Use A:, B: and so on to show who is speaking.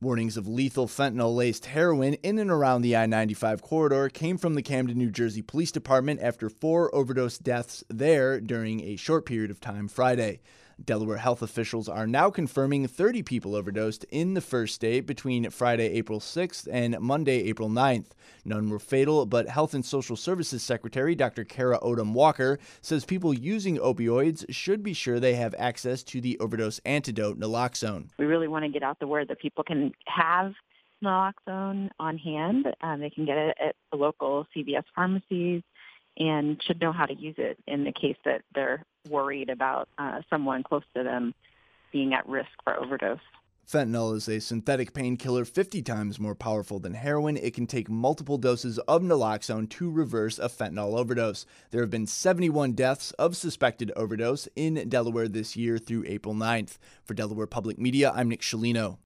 A: Warnings of lethal fentanyl-laced heroin in and around the I-95 corridor came from the Camden, New Jersey Police Department after 4 overdose deaths there during a short period of time Friday. Delaware health officials are now confirming 30 people overdosed in the first state between Friday, April 6th and Monday, April 9th. None were fatal, but Health and Social Services Secretary Dr. Kara Odom Walker says people using opioids should be sure they have access to the overdose antidote naloxone.
B: We really want to get out the word that people can have naloxone on hand. They can get it at the local CVS pharmacies and should know how to use it in the case that they're worried about someone close to them being at risk for overdose.
A: Fentanyl is a synthetic painkiller 50 times more powerful than heroin. It can take multiple doses of naloxone to reverse a fentanyl overdose. There have been 71 deaths of suspected overdose in Delaware this year through April 9th. For Delaware Public Media, I'm Nick Scialino.